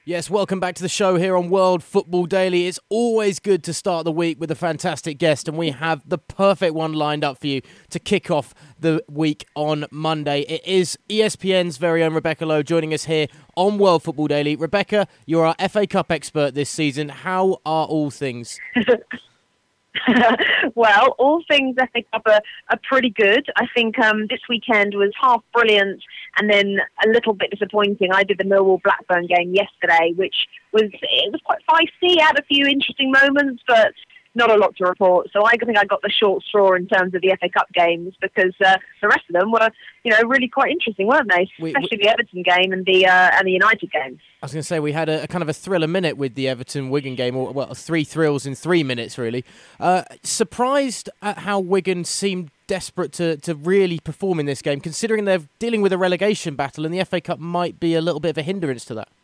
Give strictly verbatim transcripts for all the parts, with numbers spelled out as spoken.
Yes, welcome back to the show here on World Football Daily. It's always good to start the week with a fantastic guest, and we have the perfect one lined up for you to kick off the week on Monday. It is E S P N's very own Rebecca Lowe joining us here on World Football Daily. Rebecca, you're our F A Cup expert this season. How are all things? Well, all things F A Cup are, are pretty good. I think um, this weekend was half brilliant and then a little bit disappointing. I did the Millwall-Blackburn game yesterday, which was it was quite feisty, had a few interesting moments, but not a lot to report. So I think I got the short straw in terms of the F A Cup games because uh, the rest of them were, you know, really quite interesting, weren't they? We, Especially we, the Everton game and the uh, and the United game. I was going to say we had a, a kind of a thriller minute with the Everton-Wigan game, or well, three thrills in three minutes, really. Uh, surprised at how Wigan seemed desperate to, to really perform in this game, considering they're dealing with a relegation battle and the F A Cup might be a little bit of a hindrance to that.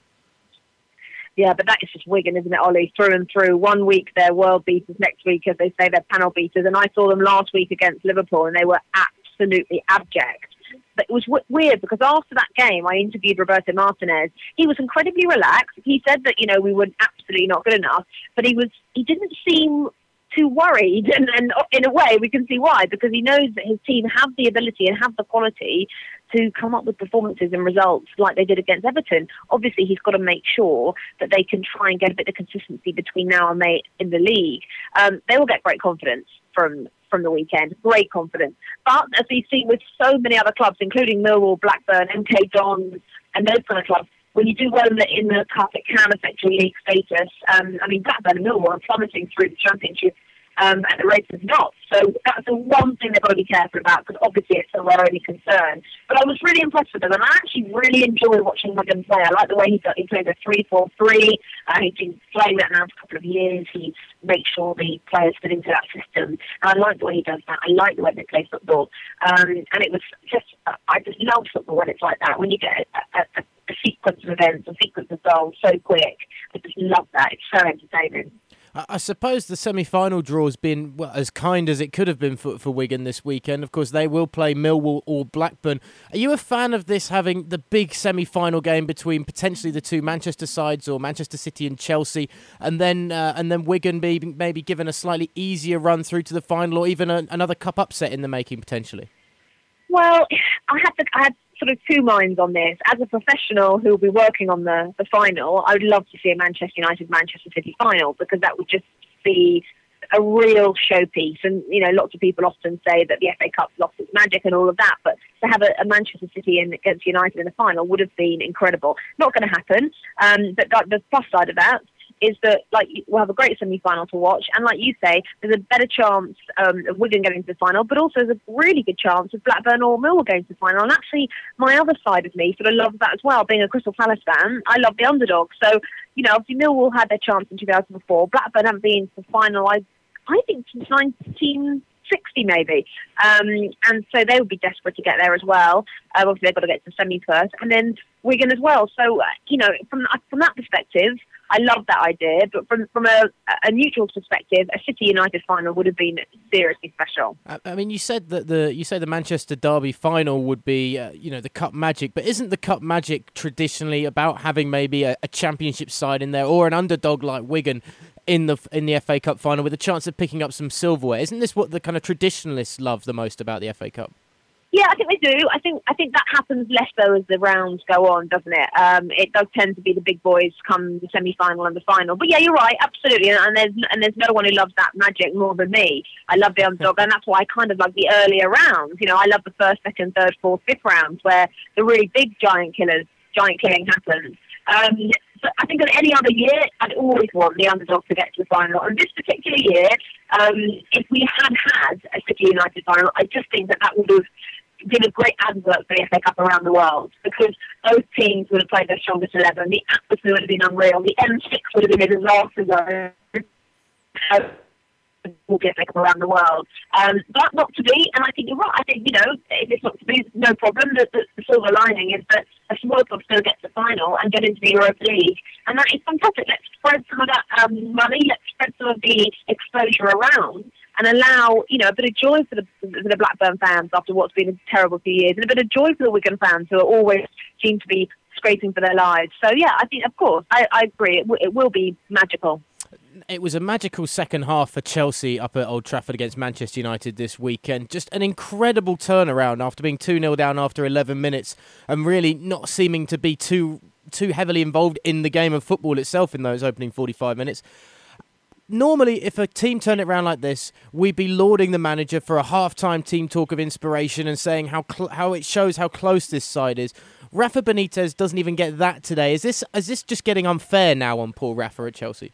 Yeah, but that is just Wigan, isn't it, Ollie? Through and through. One week they're world beaters, next week, as they say, they're panel beaters. And I saw them last week against Liverpool, and they were absolutely abject. But it was w- weird because after that game, I interviewed Roberto Martinez. He was incredibly relaxed. He said that, you know, we were absolutely not good enough, but he was he didn't seem too worried, and, and in a way we can see why, because he knows that his team have the ability and have the quality to come up with performances and results like they did against Everton. Obviously, he's got to make sure that they can try and get a bit of consistency between now and May in the league. Um, they will get great confidence from from the weekend, great confidence. But as we've seen with so many other clubs, including Millwall, Blackburn, M K Dons, and those kind of clubs, when you do well in the, in the cup, it can affect your league status. Um, I mean, Blackburn and Millwall are plummeting through the championship, um, and the race is not. So that's the one thing they've got to be careful about, because obviously it's still their only concern. But I was really impressed with them, and I actually really enjoy watching Wigan play. I like the way he, he plays a three four three. Uh, he's been playing that now for a couple of years. He makes sure the players fit into that system. And I like the way he does that. I like the way they play football. Um, and it was just, uh, I just love football when it's like that, when you get a, a, a a sequence of events, a sequence of goals so quick. I just love that. It's so entertaining. I suppose the semi-final draw has been well, as kind as it could have been for, for Wigan this weekend. Of course, they will play Millwall or Blackburn. Are you a fan of this, having the big semi-final game between potentially the two Manchester sides, or Manchester City and Chelsea, and then uh, and then Wigan be maybe given a slightly easier run through to the final, or even a, another cup upset in the making potentially? Well, I had to, I had sort of two minds on this. As a professional who will be working on the, the final, I would love to see a Manchester United-Manchester City final, because that would just be a real showpiece. And, you know, lots of people often say that the F A Cup lost its magic and all of that, but to have a, a Manchester City in, against United in the final would have been incredible. Not going to happen, um, but the plus side of that is that, like, we'll have a great semi-final to watch, and like you say, there's a better chance um, of Wigan getting to the final, but also there's a really good chance of Blackburn or Millwall going to the final. And actually, my other side of me sort of loves that as well. Being a Crystal Palace fan, I love the underdog. So, you know, obviously Millwall had their chance in two thousand four. Blackburn haven't been to the final, I, I think, since nineteen sixty maybe. Um, and so they would be desperate to get there as well. Uh, obviously, they've got to get to the semi first, and then Wigan as well. So, uh, you know, from from that perspective, I love that idea, but from from a, a neutral perspective, a City United final would have been seriously special. I mean, you said that the you say the Manchester Derby final would be, uh, you know, the Cup magic, but isn't the Cup magic traditionally about having maybe a, a Championship side in there, or an underdog like Wigan in the in the F A Cup final with a chance of picking up some silverware? Isn't this what the kind of traditionalists love the most about the F A Cup? Yeah, I think they do. I think I think that happens less though as the rounds go on, doesn't it? Um, it does tend to be the big boys come the semi-final and the final. But yeah, you're right, absolutely. And there's and there's no one who loves that magic more than me. I love the underdog, and that's why I kind of like the earlier rounds. You know, I love the first, second, third, fourth, fifth rounds where the really big giant killers, giant killing happens. Um, but I think on any other year, I'd always want the underdog to get to the final. And this particular year, um, if we had had a City United final, I just think that that would have did a great advert for the F A Cup around the world, because those teams would have played their strongest eleven. The atmosphere would have been unreal. The M six would have been a disaster zone. Uh, will get F A Cup around the world. Um, but not to be, and I think you're right. I think, you know, if it's not to be, no problem. The, the, the silver lining is that a small club still gets the final and get into the Europa League. And that is fantastic. Let's spread some of that um, money. Let's spread some of the exposure around, and allow, you know, a bit of joy for the, for the Blackburn fans after what's been a terrible few years, and a bit of joy for the Wigan fans who are always seem to be scraping for their lives. So, yeah, I think, of course, I, I agree. It, w- it will be magical. It was a magical second half for Chelsea up at Old Trafford against Manchester United this weekend. Just an incredible turnaround after being two nil down after eleven minutes and really not seeming to be too too heavily involved in the game of football itself in those opening forty-five minutes. Normally, if a team turned it around like this, we'd be lauding the manager for a half-time team talk of inspiration and saying how cl- how it shows how close this side is. Rafa Benitez doesn't even get that today. Is this is this just getting unfair now on poor Rafa at Chelsea?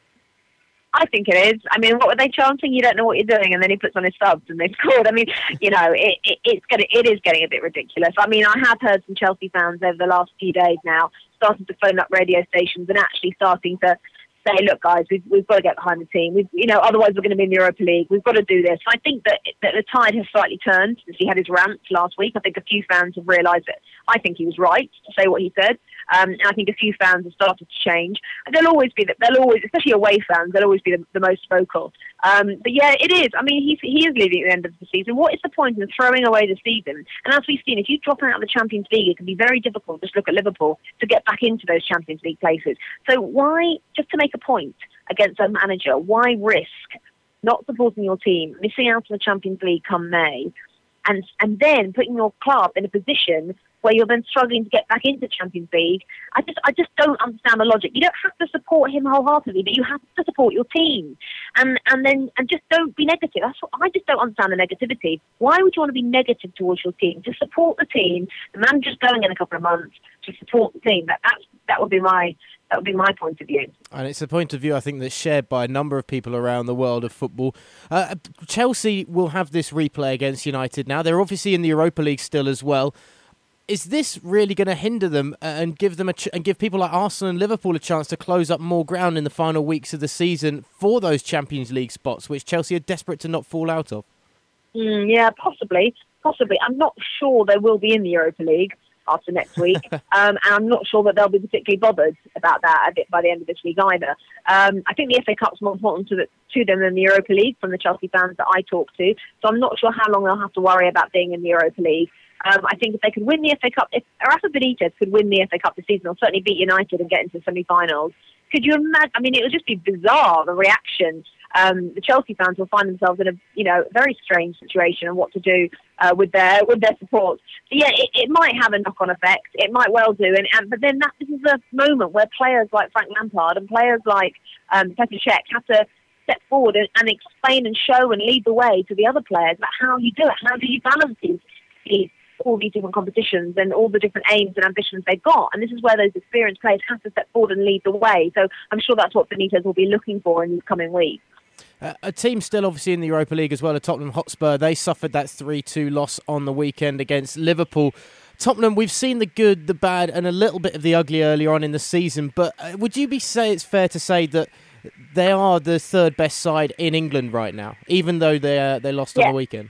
I think it is. I mean, what were they chanting? You don't know what you're doing, and then he puts on his subs and they scored. I mean, you know, it, it, it's getting, it is getting a bit ridiculous. I mean, I have heard some Chelsea fans over the last few days now starting to phone up radio stations and actually starting to say, look, guys, we've, we've got to get behind the team. We've, you know, otherwise we're going to be in the Europa League. We've got to do this. I think that, that the tide has slightly turned since he had his rants last week. I think a few fans have realised that I think he was right to say what he said. Um, and I think a few fans have started to change. And they'll always be, the, they'll always, especially away fans, they'll always be the, the most vocal. Um, but yeah, it is. I mean, he's, he is leaving at the end of the season. What is the point in throwing away the season? And as we've seen, if you drop out of the Champions League, it can be very difficult. Just look at Liverpool to get back into those Champions League places. So why, just to make a point against a manager, why risk not supporting your team, missing out on the Champions League come May, and and then putting your club in a position where you're then struggling to get back into Champions League? I just I just don't understand the logic. You don't have to support him wholeheartedly, but you have to support your team, and and then and just don't be negative. That's what I just don't understand the negativity. Why would you want to be negative towards your team? Just support the team. The manager's going in a couple of months to support the team. That that's, that would be my that would be my point of view. And it's a point of view, I think, that's shared by a number of people around the world of football. Uh, Chelsea will have this replay against United now. They're obviously in the Europa League still as well. Is this really going to hinder them and give them a ch- and give people like Arsenal and Liverpool a chance to close up more ground in the final weeks of the season for those Champions League spots, which Chelsea are desperate to not fall out of? Mm, yeah, possibly. Possibly. I'm not sure they will be in the Europa League after next week, um, and I'm not sure that they'll be particularly bothered about that a bit by the end of this week either. Um, I think the F A Cup's more important to, the, to them than the Europa League from the Chelsea fans that I talk to, so I'm not sure how long they'll have to worry about being in the Europa League. Um, I think if they could win the F A Cup, if Rafa Benitez could win the F A Cup this season, or certainly beat United and get into the semi-finals, could you imagine? I mean, it would just be bizarre, the reaction. Um, the Chelsea fans will find themselves in a, you know, very strange situation and what to do uh, with their with their support. So yeah, it, it might have a knock-on effect. It might well do. And, and but then that this is a moment where players like Frank Lampard and players like um, Petr Cech have to step forward and, and explain and show and lead the way to the other players about how you do it. How do you balance these, these all these different competitions and all the different aims and ambitions they've got. And this is where those experienced players have to step forward and lead the way. So I'm sure that's what Benitez will be looking for in these coming weeks. Uh, a team still obviously in the Europa League as well, Tottenham Hotspur. They suffered that three two loss on the weekend against Liverpool. Tottenham, we've seen the good, the bad, and a little bit of the ugly earlier on in the season. But uh, would you be say it's fair to say that they are the third best side in England right now, even though they uh, they lost yeah. on the weekend?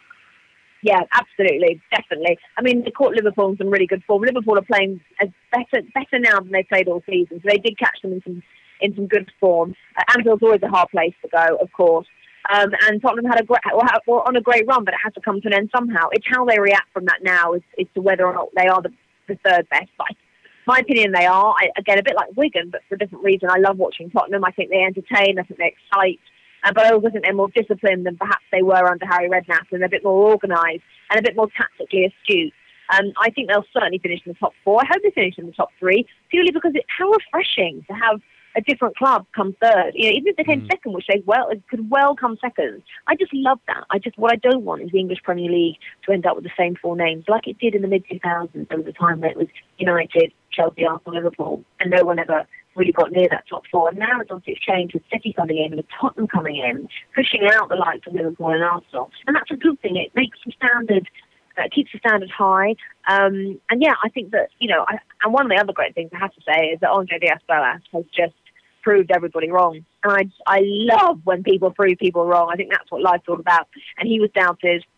Yeah, absolutely, definitely. I mean, they caught Liverpool in some really good form. Liverpool are playing as better better now than they played all season, so they did catch them in some in some good form. Uh, Anfield's always a hard place to go, of course. Um, and Tottenham had a great, were on a great run, but it has to come to an end somehow. It's how they react from that now as, as to whether or not they are the, the third best. But in my opinion, they are. I, again, a bit like Wigan, but for a different reason. I love watching Tottenham. I think they entertain. I think they excite. Uh, but I also think they're more disciplined than perhaps they were under Harry Redknapp, and they're a bit more organised and a bit more tactically astute. Um, I think they'll certainly finish in the top four. I hope they finish in the top three, purely because it's how refreshing to have a different club come third. You know, even if they came mm. second, which they well could well come second. I just love that. I just what I don't want is the English Premier League to end up with the same four names, like it did in the mid two thousands. There was a time where it was United, Chelsea, Arsenal, Liverpool, and no one ever really got near that top four. And now it's obviously changed with City coming in and with Tottenham coming in, pushing out the likes of Liverpool and Arsenal. And that's a good thing. It makes the standard, uh, keeps the standard high. Um, and yeah, I think that, you know, I, and one of the other great things I have to say is that Andre Diaz-Balart has just proved everybody wrong. And I, I love when people prove people wrong. I think that's what life's all about. And he was doubted.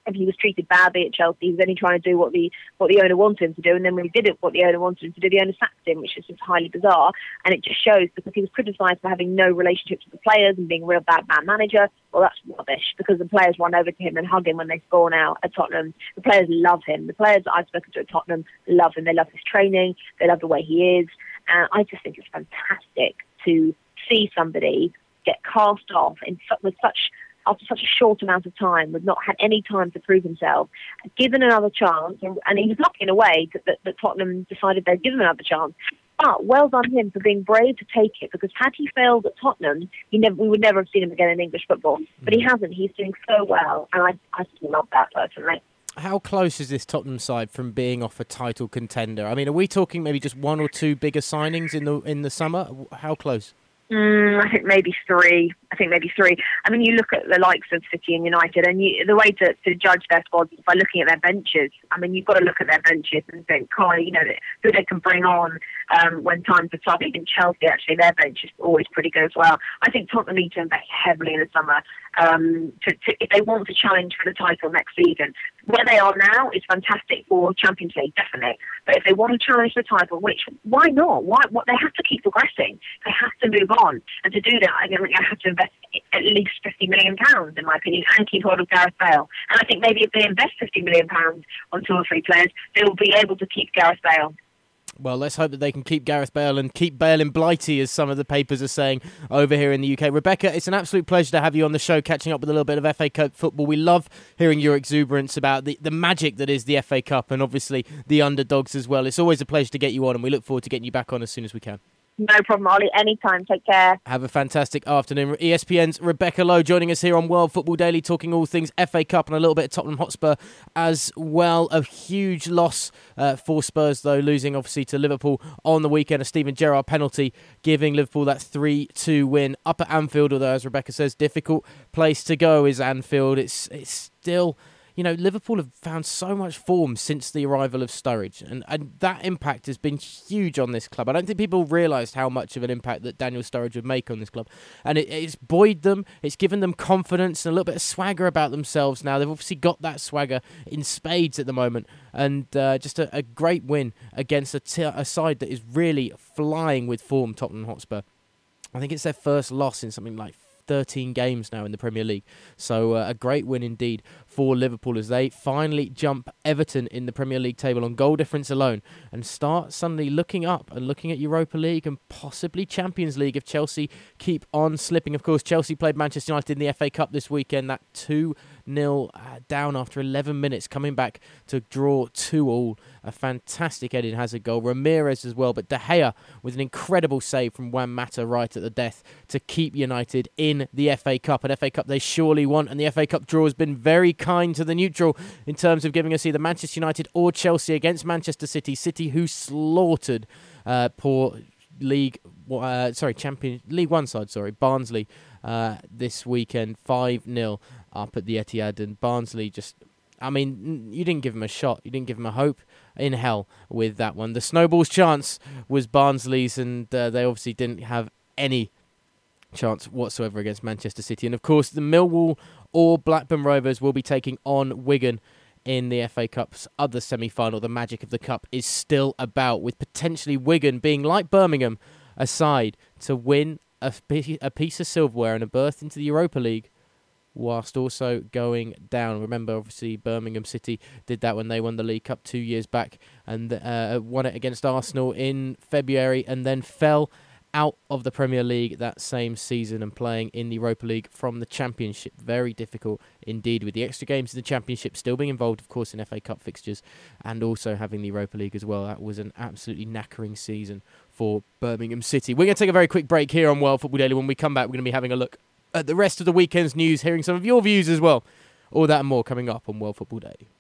if he was treated badly at Chelsea, he was only trying to do what the what the owner wanted him to do, and then when he did it, what the owner wanted him to do, the owner sacked him, which is just highly bizarre. And it just shows, because he was criticised for having no relationships with the players and being a real bad man manager. Well, that's rubbish, because the players run over to him and hug him when they score now at Tottenham. The players love him. The players that I've spoken to at Tottenham love him. They love his training. They love the way he is. And I just think it's fantastic to see somebody get cast off in su- with such after such a short amount of time, with not had any time to prove himself, given another chance, and, and he was lucky in a way that, that, that Tottenham decided they'd give him another chance. But well done him for being brave to take it, because had he failed at Tottenham, he never, we would never have seen him again in English football. But he hasn't. He's doing so well, and I, I just love that personally. How close is this Tottenham side from being off a title contender? I mean, are we talking maybe just one or two bigger signings in the in the summer? How close? Mm, I think maybe three. I think maybe three. I mean, you look at the likes of City and United, and you, the way to, to judge their squads is by looking at their benches. I mean, you've got to look at their benches and think, oh, you know, who they can bring on um, when times are tough. Even Chelsea, actually, their bench is always pretty good as well. I think Tottenham need to invest heavily in the summer um, to, to, if they want to challenge for the title next season. Where they are now is fantastic for Champions League, definitely. But if they want to challenge for the title, which, why not? Why? What, they have to keep progressing. They have to move on. And to do that, I think they have to invest at least fifty million pounds, in my opinion, and keep hold of Gareth Bale. And I think maybe if they invest fifty million pounds on two or three players, they will be able to keep Gareth Bale. Well, let's hope that they can keep Gareth Bale and keep Bale in Blighty, as some of the papers are saying over here in the U K. Rebecca, it's an absolute pleasure to have you on the show, catching up with a little bit of F A Cup football. We love hearing your exuberance about the, the magic that is the F A Cup, and obviously the underdogs as well. It's always a pleasure to get you on, and we look forward to getting you back on as soon as we can. No problem, Ollie. Anytime. Take care. Have a fantastic afternoon. E S P N's Rebecca Lowe joining us here on World Football Daily, talking all things F A Cup and a little bit of Tottenham Hotspur as well. A huge loss uh, for Spurs, though, losing obviously to Liverpool on the weekend. A Steven Gerrard penalty giving Liverpool that three two win up at Anfield, although, as Rebecca says, difficult place to go is Anfield. It's, it's still... You know, Liverpool have found so much form since the arrival of Sturridge, and, and that impact has been huge on this club. I don't think people realised how much of an impact that Daniel Sturridge would make on this club. And it, it's buoyed them, it's given them confidence and a little bit of swagger about themselves now. They've obviously got that swagger in spades at the moment, and uh, just a, a great win against a, t- a side that is really flying with form, Tottenham Hotspur. I think it's their first loss in something like thirteen games now in the Premier League. So uh, a great win indeed for Liverpool as they finally jump Everton in the Premier League table on goal difference alone and start suddenly looking up and looking at Europa League and possibly Champions League if Chelsea keep on slipping. Of course, Chelsea played Manchester United in the F A Cup this weekend. That two nil uh, down after eleven minutes, coming back to draw two all. A fantastic Eden Hazard goal. Ramirez as well, but De Gea with an incredible save from Juan Mata right at the death to keep United in the F A Cup. An F A Cup they surely want, and the F A Cup draw has been very kind to the neutral in terms of giving us either Manchester United or Chelsea against Manchester City. City who slaughtered uh, poor League, uh, sorry, Champion League One side, sorry, Barnsley uh, this weekend, five nil up at the Etihad, and Barnsley just, I mean, you didn't give him a shot, you didn't give him a hope in hell with that one. The snowball's chance was Barnsley's, and uh, they obviously didn't have any chance whatsoever against Manchester City. And of course, the Millwall or Blackburn Rovers will be taking on Wigan in the F A Cup's other semi-final. The magic of the Cup is still about, with potentially Wigan being, like Birmingham, a side to win a, a piece of silverware and a berth into the Europa League, whilst also going down. Remember, obviously, Birmingham City did that when they won the League Cup two years back and uh, won it against Arsenal in February and then fell out of the Premier League that same season and playing in the Europa League from the Championship. Very difficult indeed, with the extra games in the Championship still being involved, of course, in F A Cup fixtures and also having the Europa League as well. That was an absolutely knackering season for Birmingham City. We're going to take a very quick break here on World Football Daily. When we come back, we're going to be having a look at the rest of the weekend's news, hearing some of your views as well. All that and more coming up on World Football Day.